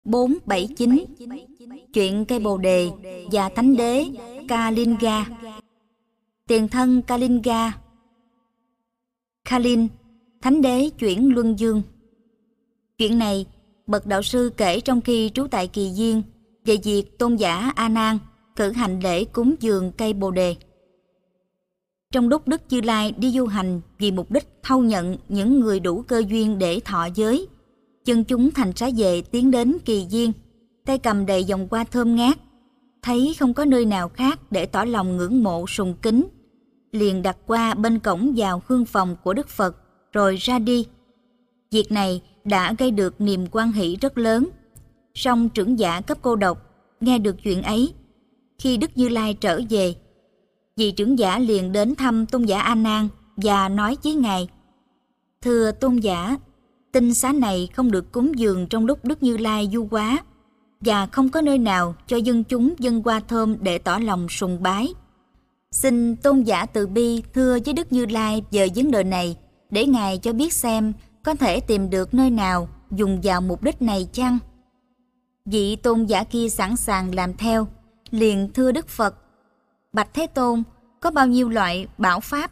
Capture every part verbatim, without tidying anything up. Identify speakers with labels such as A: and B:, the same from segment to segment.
A: bốn bảy chín. Chuyện cây bồ đề và thánh đế Kalinga. Tiền thân Kalinga. Kalin, thánh đế chuyển luân dương. Chuyện này bậc đạo sư kể trong khi trú tại Kỳ Viên về việc tôn giả A Nan cử hành lễ cúng dường cây bồ đề. Trong lúc Đức Như Lai đi du hành vì mục đích thâu nhận những người đủ cơ duyên để thọ giới, dân chúng thành xá vệ tiến đến Kỳ Viên, tay cầm đầy vòng hoa thơm ngát, thấy không có nơi nào khác để tỏ lòng ngưỡng mộ sùng kính, liền đặt qua bên cổng vào hương phòng của Đức Phật rồi ra đi. Việc này đã gây được niềm hoan hỷ rất lớn. Song trưởng giả cấp cô độc nghe được chuyện ấy, khi Đức Như Lai trở về, vị trưởng giả liền đến thăm tôn giả A Nan và nói với ngài: Thưa tôn giả, tinh xá này không được cúng dường trong lúc Đức Như Lai du hóa, và không có nơi nào cho dân chúng dâng hoa thơm để tỏ lòng sùng bái. Xin tôn giả từ bi thưa với Đức Như Lai về vấn đề này, để ngài cho biết xem có thể tìm được nơi nào dùng vào mục đích này chăng? Vị tôn giả kia sẵn sàng làm theo, liền thưa Đức Phật: Bạch Thế Tôn, có bao nhiêu loại bảo pháp?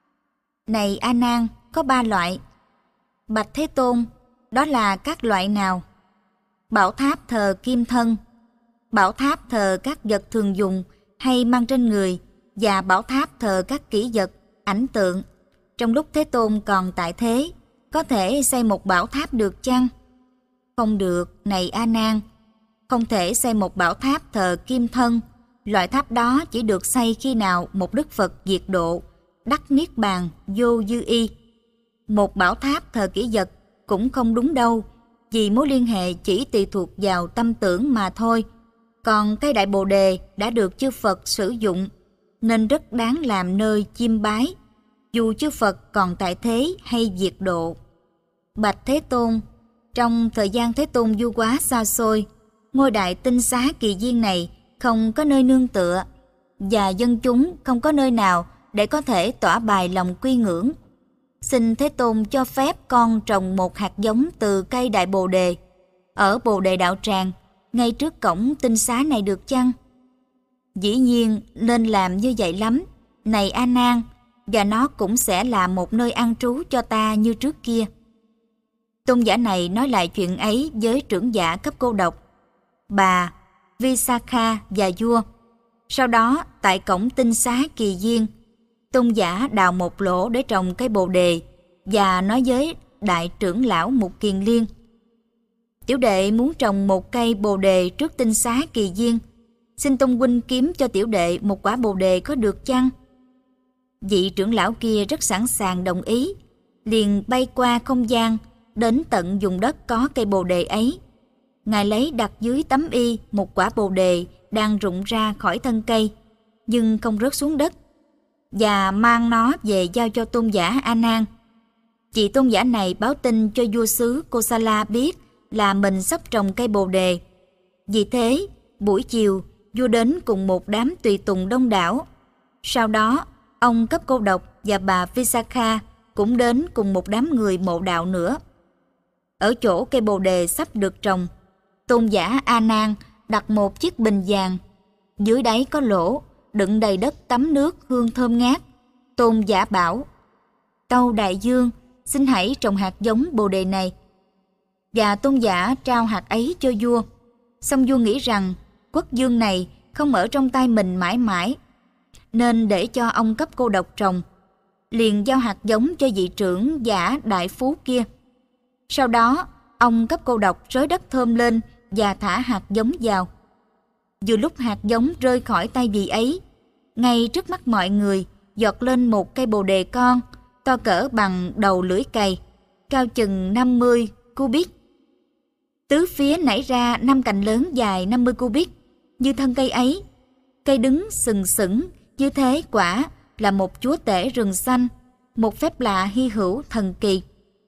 A: Này A Nan, có ba loại. Bạch Thế Tôn, đó là các loại nào? Bảo tháp thờ kim thân, bảo tháp thờ các vật thường dùng hay mang trên người, và bảo tháp thờ các kỷ vật, ảnh tượng. Trong lúc Thế Tôn còn tại thế, có thể xây một bảo tháp được chăng? Không được, này A Nan, không thể xây một bảo tháp thờ kim thân. Loại tháp đó chỉ được xây khi nào một Đức Phật diệt độ, đắc niết bàn vô dư y. Một bảo tháp thờ kỷ vật cũng không đúng đâu, vì mối liên hệ chỉ tùy thuộc vào tâm tưởng mà thôi. Còn cây đại bồ đề đã được chư Phật sử dụng, nên rất đáng làm nơi chiêm bái, dù chư Phật còn tại thế hay diệt độ. Bạch Thế Tôn, trong thời gian Thế Tôn du hóa xa xôi, ngôi đại tinh xá Kỳ Viên này không có nơi nương tựa, và dân chúng không có nơi nào để có thể tỏa bài lòng quy ngưỡng. Xin Thế Tôn cho phép con trồng một hạt giống từ cây đại bồ đề ở Bồ Đề Đạo Tràng, ngay trước cổng tinh xá này được chăng? Dĩ nhiên nên làm như vậy lắm, này A Nan, và nó cũng sẽ là một nơi an trú cho ta như trước kia. Tôn giả này nói lại chuyện ấy với trưởng giả cấp cô độc, bà Visakha và vua. Sau đó tại cổng tinh xá Kỳ Viên, tôn giả đào một lỗ để trồng cây bồ đề và nói với đại trưởng lão Mục Kiền Liên: Tiểu đệ muốn trồng một cây bồ đề trước tinh xá Kỳ Viên, xin tôn huynh kiếm cho tiểu đệ một quả bồ đề có được chăng? Vị trưởng lão kia rất sẵn sàng đồng ý, liền bay qua không gian đến tận vùng đất có cây bồ đề ấy. Ngài lấy đặt dưới tấm y một quả bồ đề đang rụng ra khỏi thân cây, nhưng không rớt xuống đất, và mang nó về giao cho tôn giả A Nan. Vị tôn giả này báo tin cho vua xứ Kosala biết là mình sắp trồng cây bồ đề. Vì thế, buổi chiều, vua đến cùng một đám tùy tùng đông đảo. Sau đó, ông cấp cô độc và bà Visakha cũng đến cùng một đám người mộ đạo nữa. Ở chỗ cây bồ đề sắp được trồng, tôn giả A Nan đặt một chiếc bình vàng, dưới đáy có lỗ, đựng đầy đất tắm nước hương thơm ngát. Tôn giả bảo: Tâu đại dương, xin hãy trồng hạt giống bồ đề này. Và tôn giả trao hạt ấy cho vua. Song vua nghĩ rằng quốc dương này không ở trong tay mình mãi mãi, nên để cho ông cấp cô độc trồng, liền giao hạt giống cho vị trưởng giả đại phú kia. Sau đó, ông cấp cô độc rới đất thơm lên và thả hạt giống vào. Vừa lúc hạt giống rơi khỏi tay vị ấy, ngay trước mắt mọi người giọt lên một cây bồ đề con, to cỡ bằng đầu lưỡi cày, cao chừng năm mươi cubit. Tứ phía nảy ra năm cành lớn dài năm mươi cubit, như thân cây ấy. Cây đứng sừng sững, như thế quả là một chúa tể rừng xanh, một phép lạ hy hữu thần kỳ.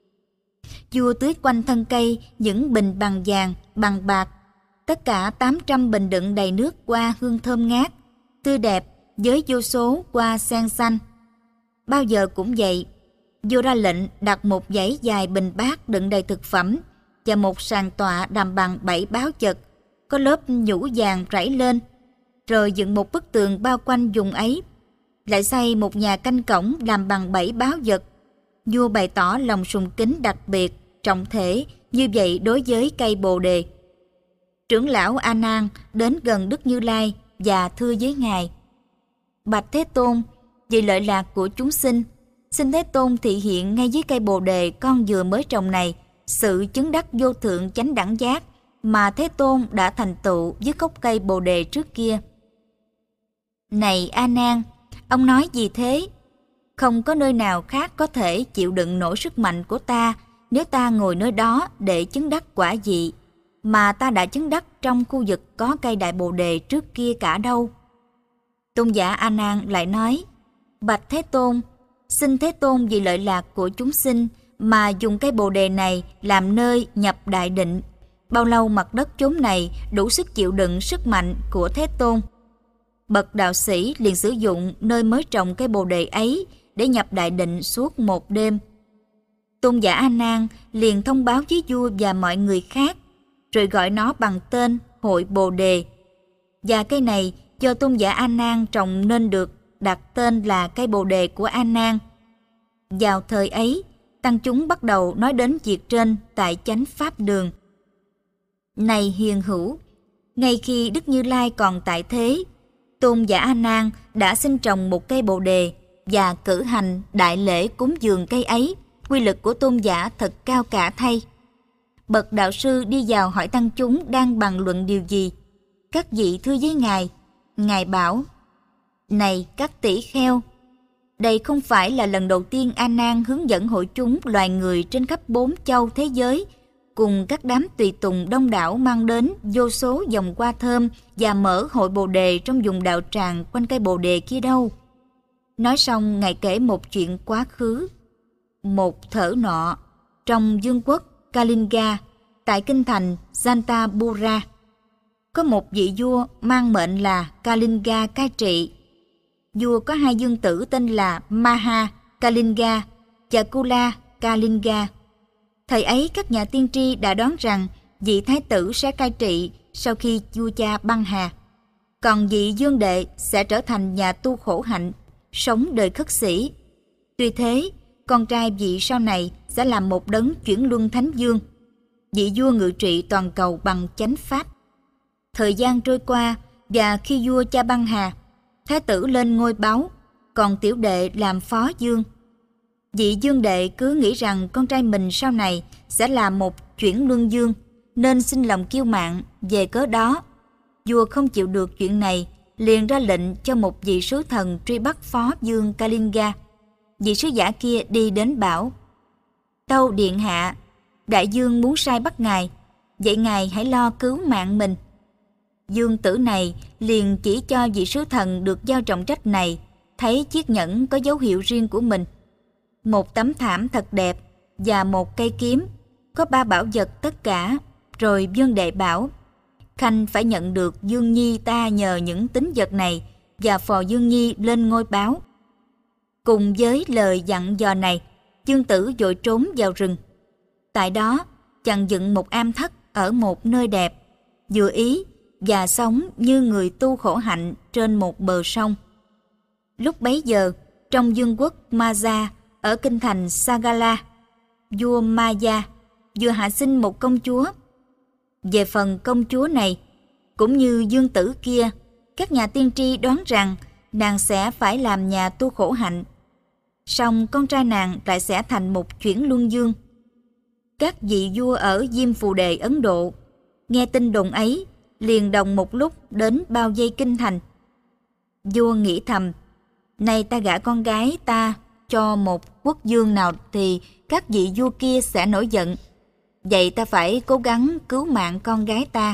A: Vua tưới quanh thân cây những bình bằng vàng, bằng bạc, tất cả tám trăm bình đựng đầy nước hoa hương thơm ngát, tươi đẹp với vô số hoa sen xanh. Bao giờ cũng vậy, vua ra lệnh đặt một dãy dài bình bát đựng đầy thực phẩm và một sàn tọa làm bằng bảy báo vật, có lớp nhũ vàng rải lên, rồi dựng một bức tường bao quanh vùng ấy. Lại xây một nhà canh cổng làm bằng bảy báo vật. Vua bày tỏ lòng sùng kính đặc biệt, trọng thể như vậy đối với cây bồ đề. Trưởng lão A Nan đến gần Đức Như Lai và thưa với ngài: Bạch Thế Tôn, vì lợi lạc của chúng sinh, xin Thế Tôn thị hiện ngay dưới cây bồ đề con vừa mới trồng này sự chứng đắc vô thượng chánh đẳng giác mà Thế Tôn đã thành tựu với gốc cây bồ đề trước kia. Này A Nan, ông nói gì thế? Không có nơi nào khác có thể chịu đựng nổi sức mạnh của ta nếu ta ngồi nơi đó để chứng đắc quả vị mà ta đã chứng đắc trong khu vực có cây đại bồ đề trước kia cả đâu. Tôn giả A Nan lại nói: Bạch Thế Tôn, xin Thế Tôn vì lợi lạc của chúng sinh mà dùng cây bồ đề này làm nơi nhập đại định. Bao lâu mặt đất chốn này đủ sức chịu đựng sức mạnh của Thế Tôn? Bậc đạo sĩ liền sử dụng nơi mới trồng cây bồ đề ấy để nhập đại định suốt một đêm. Tôn giả A Nan liền thông báo với vua và mọi người khác, rồi gọi nó bằng tên hội bồ đề. Và cây này do Tôn giả A Nan trồng nên được đặt tên là cây bồ đề của A Nan. Vào thời ấy, tăng chúng bắt đầu nói đến việc trên tại chánh pháp đường. Này hiền hữu, ngay khi Đức Như Lai còn tại thế, Tôn giả A Nan đã xin trồng một cây bồ đề và cử hành đại lễ cúng dường cây ấy. Quy lực của tôn giả thật cao cả thay. Bậc đạo sư đi vào hỏi tăng chúng đang bàn luận điều gì. Các vị thưa với ngài. Ngài bảo: Này các tỷ kheo, đây không phải là lần đầu tiên A Nan hướng dẫn hội chúng loài người trên khắp bốn châu thế giới cùng các đám tùy tùng đông đảo mang đến vô số dòng hoa thơm và mở hội bồ đề trong vùng đạo tràng quanh cây bồ đề kia đâu. Nói xong, ngài kể một chuyện quá khứ. Một thở nọ, trong vương quốc Kalinga, tại kinh thành Jantabura, có một vị vua mang mệnh là Kalinga cai trị. Vua có hai vương tử tên là Maha Kalinga và Kula Kalinga. Thời ấy các nhà tiên tri đã đoán rằng vị thái tử sẽ cai trị sau khi vua cha băng hà, còn vị vương đệ sẽ trở thành nhà tu khổ hạnh, sống đời khất sĩ. Tuy thế, con trai vị sau này sẽ làm một đấng chuyển luân thánh vương, vị vua ngự trị toàn cầu bằng chánh pháp. Thời gian trôi qua, và khi vua cha băng hà, thái tử lên ngôi báu, còn tiểu đệ làm phó vương. Vị vương đệ cứ nghĩ rằng con trai mình sau này sẽ là một chuyển luân vương, nên sinh lòng kiêu mạn. Về cớ đó, vua không chịu được chuyện này, liền ra lệnh cho một vị sứ thần truy bắt phó vương Kalinga. Vị sứ giả kia đi đến bảo: Tâu điện hạ, đại vương muốn sai bắt ngài, vậy ngài hãy lo cứu mạng mình. Dương tử này liền chỉ cho vị sứ thần được giao trọng trách này thấy chiếc nhẫn có dấu hiệu riêng của mình, một tấm thảm thật đẹp và một cây kiếm, có ba bảo vật tất cả. Rồi vương đệ bảo: Khanh phải nhận được Dương Nhi ta nhờ những tín vật này và phò Dương Nhi lên ngôi báo. Cùng với lời dặn dò này, Dương tử vội trốn vào rừng. Tại đó, chàng dựng một am thất ở một nơi đẹp, vừa ý và sống như người tu khổ hạnh trên một bờ sông. Lúc bấy giờ, trong vương quốc Maja ở kinh thành Sagala, vua Maya vừa hạ sinh một công chúa. Về phần công chúa này, cũng như dương tử kia, các nhà tiên tri đoán rằng nàng sẽ phải làm nhà tu khổ hạnh, song con trai nàng lại sẽ thành một chuyển luân vương. Các vị vua ở Diêm Phù Đề Ấn Độ nghe tin đồn ấy, liền đồng một lúc đến bao vây kinh thành. Vua nghĩ thầm: nay ta gả con gái ta cho một quốc vương nào thì các vị vua kia sẽ nổi giận. Vậy ta phải cố gắng cứu mạng con gái ta.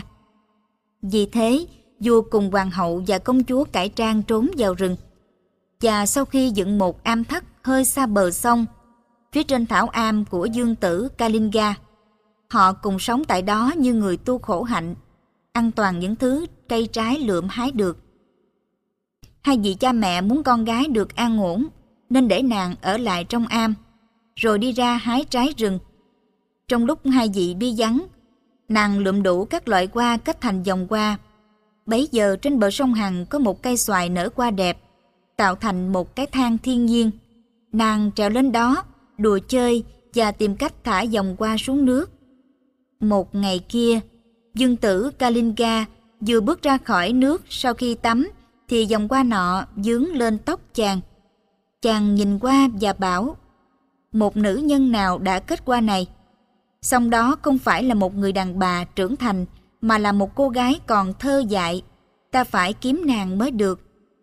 A: Vì thế, vua cùng hoàng hậu và công chúa cải trang trốn vào rừng. Và sau khi dựng một am thất hơi xa bờ sông, phía trên thảo am của dương tử Kalinga, họ cùng sống tại đó như người tu khổ hạnh, ăn toàn những thứ cây trái lượm hái được. Hai vị cha mẹ muốn con gái được an ổn, nên để nàng ở lại trong am, rồi đi ra hái trái rừng. Trong lúc hai vị đi vắng, nàng lượm đủ các loại hoa kết thành vòng hoa. Bấy giờ trên bờ sông Hằng có một cây xoài nở hoa đẹp, tạo thành một cái thang thiên nhiên. Nàng trèo lên đó, đùa chơi và tìm cách thả vòng hoa xuống nước. Một ngày kia, dương tử Kalinga vừa bước ra khỏi nước sau khi tắm thì vòng hoa nọ vướng lên tóc chàng. Chàng nhìn qua và bảo, một nữ nhân nào đã kết hoa này? Song đó không phải là một người đàn bà trưởng thành, mà là một cô gái còn thơ dại. Ta phải kiếm nàng mới được.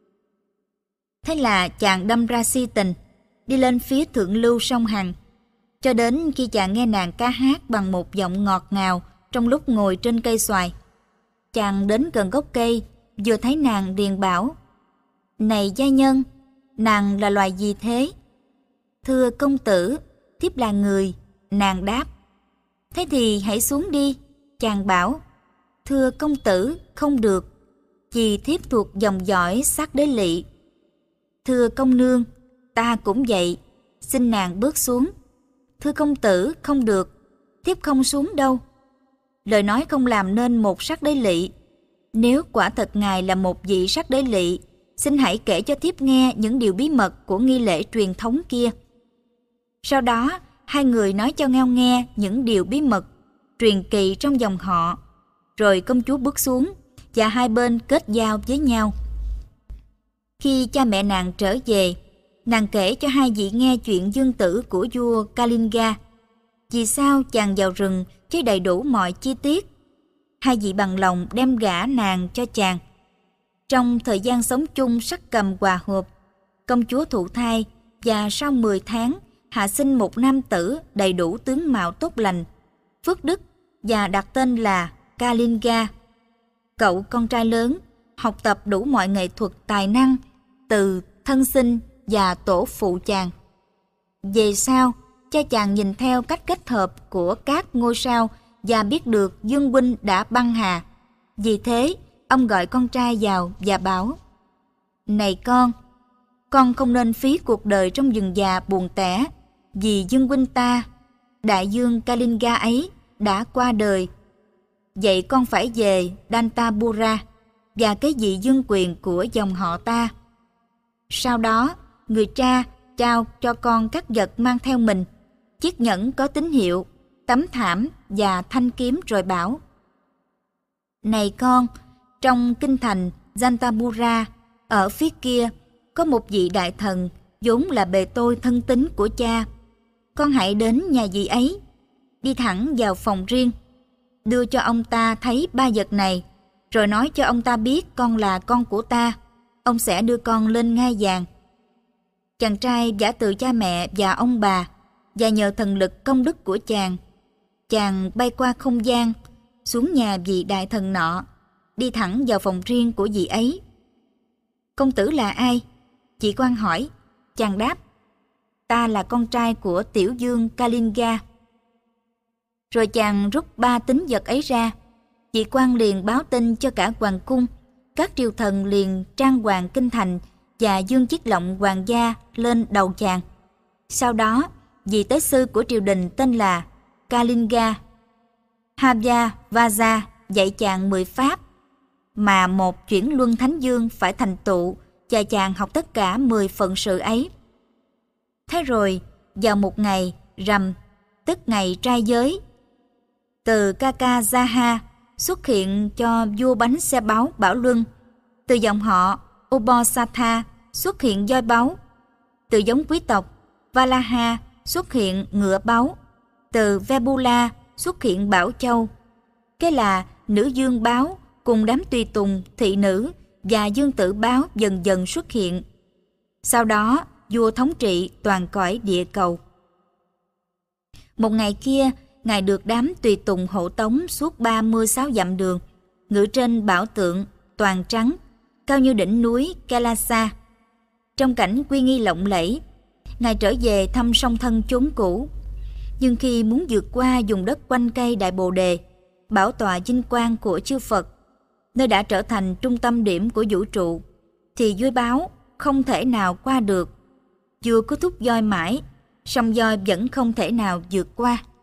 A: Thế là chàng đâm ra si tình, đi lên phía thượng lưu sông Hằng, cho đến khi chàng nghe nàng ca hát bằng một giọng ngọt ngào trong lúc ngồi trên cây xoài. Chàng đến gần gốc cây, vừa thấy nàng liền bảo, này gia nhân, nàng là loài gì thế? Thưa công tử, thiếp là người. Nàng đáp, thế thì hãy xuống đi. Chàng bảo, thưa công tử, không được, vì thiếp thuộc dòng dõi Sắc Đế Lỵ. Thưa công nương, ta cũng vậy, xin nàng bước xuống. Thưa công tử, không được, thiếp không xuống đâu. Lời nói không làm nên một Sắc Đế Lỵ. Nếu quả thật ngài là một vị Sắc Đế Lỵ, xin hãy kể cho thiếp nghe những điều bí mật của nghi lễ truyền thống kia. Sau đó, hai người nói cho nhau nghe những điều bí mật, truyền kỳ trong dòng họ. Rồi công chúa bước xuống, và hai bên kết giao với nhau. Khi cha mẹ nàng trở về, nàng kể cho hai vị nghe chuyện dương tử của vua Kalinga. Vì sao chàng vào rừng với đầy đủ mọi chi tiết. Hai vị bằng lòng đem gả nàng cho chàng. Trong thời gian sống chung sắc cầm hòa hợp, công chúa thụ thai và sau mười tháng hạ sinh một nam tử đầy đủ tướng mạo tốt lành, phước đức và đặt tên là Kalinga. Cậu con trai lớn học tập đủ mọi nghệ thuật tài năng từ thân sinh và tổ phụ chàng. Về sau, cha chàng nhìn theo cách kết hợp của các ngôi sao và biết được Dương huynh đã băng hà. Vì thế, ông gọi con trai vào và bảo, này con, con không nên phí cuộc đời trong rừng già buồn tẻ, vì Dương huynh ta, đại dương Kalinga ấy, đã qua đời. Vậy con phải về Dantapura và cái vị dương quyền của dòng họ ta. Sau đó, người cha trao cho con các vật mang theo mình, chiếc nhẫn có tín hiệu, tấm thảm và thanh kiếm, rồi bảo, này con, trong kinh thành Dantapura, ở phía kia, có một vị đại thần vốn là bề tôi thân tín của cha. Con hãy đến nhà vị ấy, đi thẳng vào phòng riêng, đưa cho ông ta thấy ba vật này, rồi nói cho ông ta biết con là con của ta. Ông sẽ đưa con lên ngai vàng. Chàng trai giả từ cha mẹ và ông bà, và nhờ thần lực công đức của chàng, chàng bay qua không gian, xuống nhà vị đại thần nọ, đi thẳng vào phòng riêng của vị ấy. Công tử là ai? Chị quan hỏi. Chàng đáp, ta là con trai của tiểu dương Kalinga. Rồi chàng rút ba tín vật ấy ra. Vị quan liền báo tin cho cả hoàng cung. Các triều thần liền trang hoàng kinh thành và dương chiếc lọng hoàng gia lên đầu chàng. Sau đó, vị tế sư của triều đình tên là Kalinga Havya Vaja dạy chàng mười pháp mà một chuyển luân thánh dương phải thành tựu, và chàng học tất cả mười phận sự ấy. Thế rồi, vào một ngày rằm, tức ngày trai giới, từ Kakajaha xuất hiện cho vua bánh xe báu Bảo Luân. Từ dòng họ Ubosatha xuất hiện voi báu. Từ giống quý tộc Valaha xuất hiện ngựa báu. Từ Vebula xuất hiện Bảo Châu. Cái là nữ dương báo cùng đám tùy tùng, thị nữ và dương tử báo dần dần xuất hiện. Sau đó, vua thống trị toàn cõi địa cầu. Một ngày kia, ngài được đám tùy tùng hộ tống suốt ba mươi sáu dặm đường, ngự trên bảo tượng toàn trắng, cao như đỉnh núi Kailasa. Trong cảnh uy nghi lộng lẫy, ngài trở về thăm song thân chốn cũ. Nhưng khi muốn vượt qua vùng đất quanh cây Đại Bồ Đề, bảo tọa vinh quang của chư Phật, nơi đã trở thành trung tâm điểm của vũ trụ, thì voi báo không thể nào qua được. Vua cứ thúc voi mãi, song voi vẫn không thể nào vượt qua.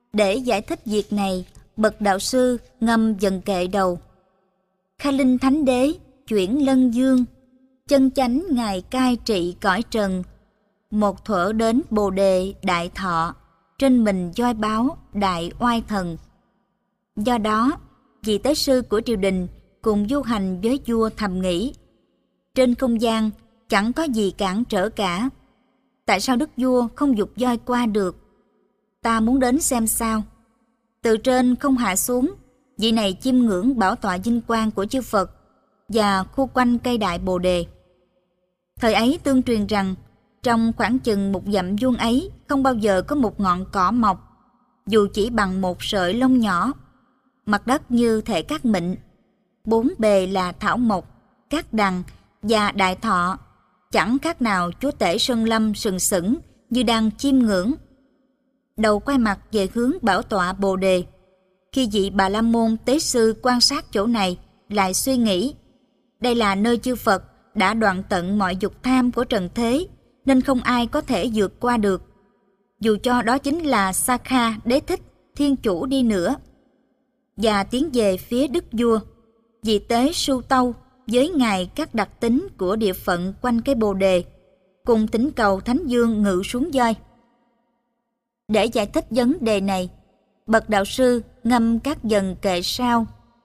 A: Để giải thích việc này, bậc đạo sư ngâm dần kệ đầu. Kha Linh Thánh Đế chuyển lân dương, chân chánh ngài cai trị cõi trần. Một thuở đến Bồ Đề đại thọ, trên mình voi báo đại oai thần. Do đó, vị tế sư của triều đình cùng du hành với vua thầm nghĩ, trên không gian chẳng có gì cản trở cả. Tại sao đức vua không giục voi qua được? Ta muốn đến xem sao. Từ trên không hạ xuống, vị này chiêm ngưỡng bảo tọa vinh quang của chư Phật và khu quanh cây đại Bồ Đề. Thời ấy tương truyền rằng, trong khoảng chừng một dặm vuông ấy không bao giờ có một ngọn cỏ mọc, dù chỉ bằng một sợi lông nhỏ. Mặt đất như thể cát mịn, bốn bề là thảo mộc, cát đằng và đại thọ, chẳng khác nào chúa tể sơn lâm sừng sững như đang chiêm ngưỡng. Đầu quay mặt về hướng bảo tọa Bồ Đề. Khi vị Bà La Môn tế sư quan sát chỗ này, lại suy nghĩ, đây là nơi chư Phật đã đoạn tận mọi dục tham của trần thế, nên không ai có thể vượt qua được. Dù cho đó chính là Sakha Đế Thích, thiên chủ đi nữa. Và tiến về phía đức vua, vị tế Su Tâu với ngài các đặc tính của địa phận quanh cái Bồ Đề, cùng thỉnh cầu Thánh Dương ngự xuống voi. Để giải thích vấn đề này, bậc đạo sư ngâm các dần kệ sau.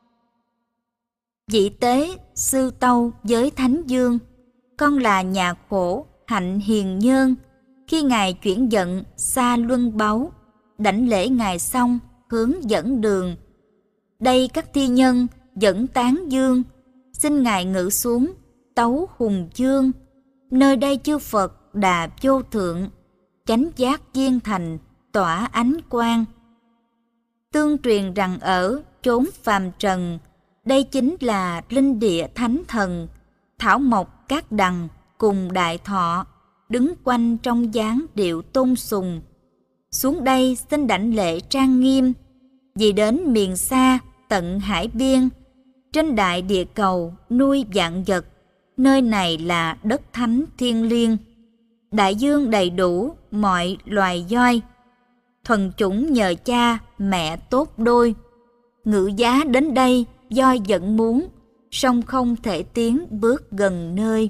A: Vị tế Sư Tâu với Thánh Dương, con là nhà khổ hạnh hiền nhơn. Khi ngài chuyển giận xa luân báu, đảnh lễ ngài xong hướng dẫn đường. Đây các thi nhân dẫn tán dương, xin ngài ngự xuống tấu hùng chương. Nơi đây chư Phật đà vô thượng, chánh giác viên thành tỏa ánh quang. Tương truyền rằng ở chốn phàm trần, đây chính là linh địa thánh thần. Thảo mộc cát đằng cùng đại thọ, đứng quanh trong dáng điệu tôn sùng. Xuống đây xin đảnh lễ trang nghiêm, vì đến miền xa tận hải biên, trên đại địa cầu nuôi vạn vật. Nơi này là đất thánh thiêng liêng, đại dương đầy đủ mọi loài voi. Thuần chủng nhờ cha mẹ tốt đôi, ngự giá đến đây voi vẫn muốn, song không thể tiến bước gần nơi.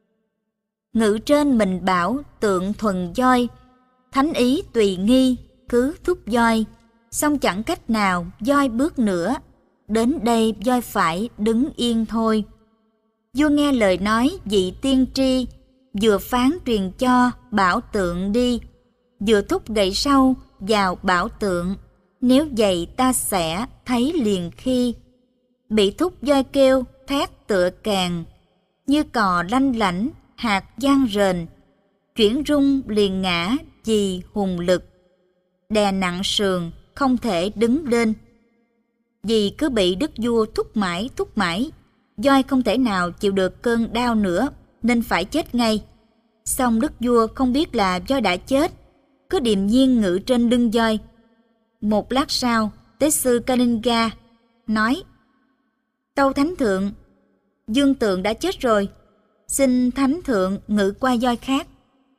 A: Ngự trên mình bảo tượng thuần voi, thánh ý tùy nghi cứ thúc voi, song chẳng cách nào voi bước nữa, đến đây voi phải đứng yên thôi. Vua nghe lời nói vị tiên tri, vừa phán truyền cho bảo tượng đi, vừa thúc gậy sau vào bảo tượng. Nếu vậy ta sẽ thấy liền khi. Bị thúc voi kêu thét tựa càng, như cò lanh lảnh hạt giang rền, chuyển rung liền ngã vì hùng lực, đè nặng sườn không thể đứng lên. Vì cứ bị đức vua thúc mãi thúc mãi, voi không thể nào chịu được cơn đau nữa, nên phải chết ngay. Song đức vua không biết là voi đã chết, cứ điềm nhiên ngự trên lưng voi. Một lát sau, tế sư Kalinga nói, tâu thánh thượng, dương tượng đã chết rồi, xin thánh thượng ngự qua voi khác.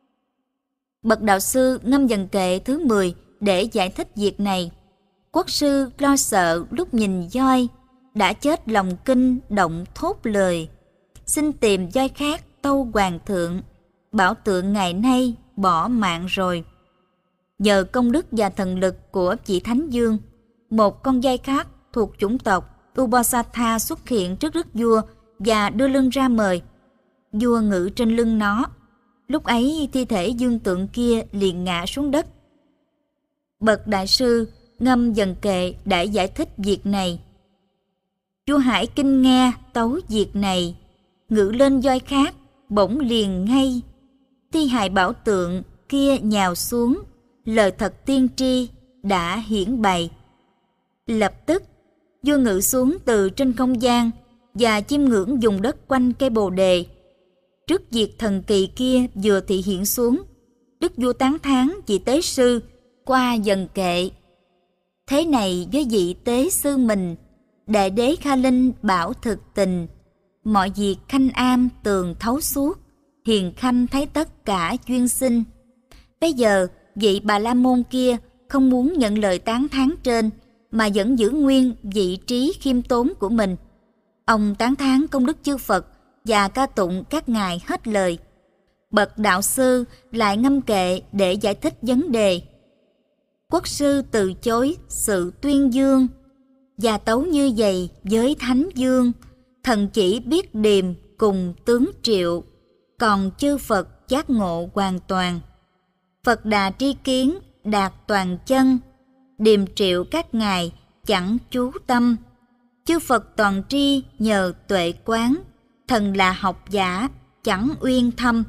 A: Bậc đạo sư ngâm dần kệ thứ mười để giải thích việc này. Quốc sư lo sợ lúc nhìn voi, đã chết lòng kinh động thốt lời, xin tìm voi khác tâu hoàng thượng, bảo tượng ngày nay bỏ mạng rồi. Nhờ công đức và thần lực của vị Thánh Dương, một con voi khác thuộc chủng tộc Ubosatha xuất hiện trước đức vua và đưa lưng ra mời. Vua ngự trên lưng nó. Lúc ấy thi thể dương tượng kia liền ngã xuống đất. Bậc đại sư ngâm dần kệ để giải thích việc này. Vua Hải kinh nghe tấu việc này, ngự lên voi khác, bỗng liền ngay. Thi hài bảo tượng kia nhào xuống, lời thật tiên tri đã hiển bày. Lập tức vua ngự xuống từ trên không gian và chiêm ngưỡng vùng đất quanh cây Bồ Đề. Trước việc thần kỳ kia vừa thị hiện xuống, đức vua tán thán vị tế sư qua dần kệ. Thế này với vị tế sư mình, đại đế Kha Linh bảo thực tình, mọi việc khanh am tường thấu suốt, hiền khanh thấy tất cả duyên sinh. Bây giờ vị Bà La Môn kia không muốn nhận lời tán thán trên mà vẫn giữ nguyên vị trí khiêm tốn của mình. Ông tán thán công đức chư Phật và ca tụng các ngài hết lời. Bậc đạo sư lại ngâm kệ để giải thích vấn đề. Quốc sư từ chối sự tuyên dương, và tấu như vậy với thánh dương, thần chỉ biết điềm cùng tướng triệu, còn chư Phật giác ngộ hoàn toàn. Phật đà tri kiến đạt toàn chân, điềm triệu các ngài chẳng chú tâm. Chư Phật toàn tri nhờ tuệ quán, thần là học giả chẳng uyên thâm.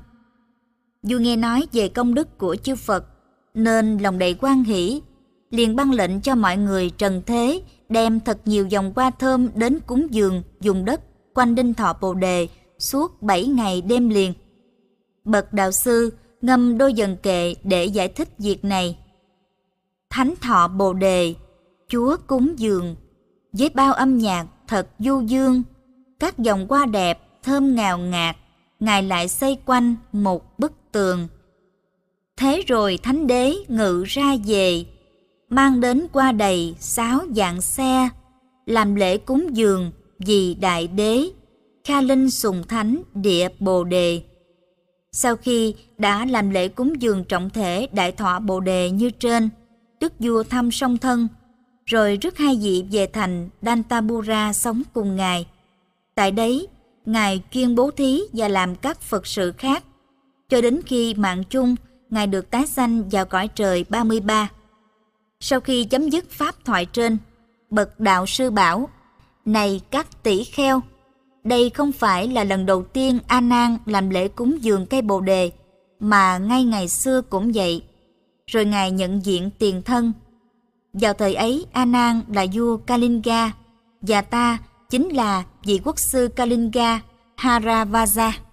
A: Vua nghe nói về công đức của chư Phật nên lòng đầy hoan hỷ, liền ban lệnh cho mọi người trần thế đem thật nhiều vòng hoa thơm đến cúng dường vùng đất quanh Đinh Thọ Bồ Đề suốt bảy ngày đêm liền. Bậc đạo sư ngâm đôi dần kệ để giải thích việc này. Thánh Thọ Bồ Đề, Chúa cúng dường, với bao âm nhạc thật du dương, các dòng hoa đẹp thơm ngào ngạt, ngài lại xây quanh một bức tường. Thế rồi thánh đế ngự ra về, mang đến qua đầy sáu vạn xe, làm lễ cúng dường vì đại đế, Kha Linh sùng thánh địa Bồ Đề. Sau khi đã làm lễ cúng dường trọng thể đại thọ Bồ Đề như trên, đức vua thăm song thân, rồi rước hai vị về thành Dantapura sống cùng ngài. Tại đấy, ngài chuyên bố thí và làm các Phật sự khác, cho đến khi mạng chung, ngài được tái sanh vào cõi trời ba mươi ba. Sau khi chấm dứt pháp thoại trên, bậc đạo sư bảo: Này các tỷ kheo, đây không phải là lần đầu tiên A Nan làm lễ cúng dường cây Bồ Đề, mà ngay ngày xưa cũng vậy. Rồi ngài nhận diện tiền thân. Vào thời ấy, A Nan là vua Kalinga, và ta chính là vị quốc sư Kalinga Haravaja.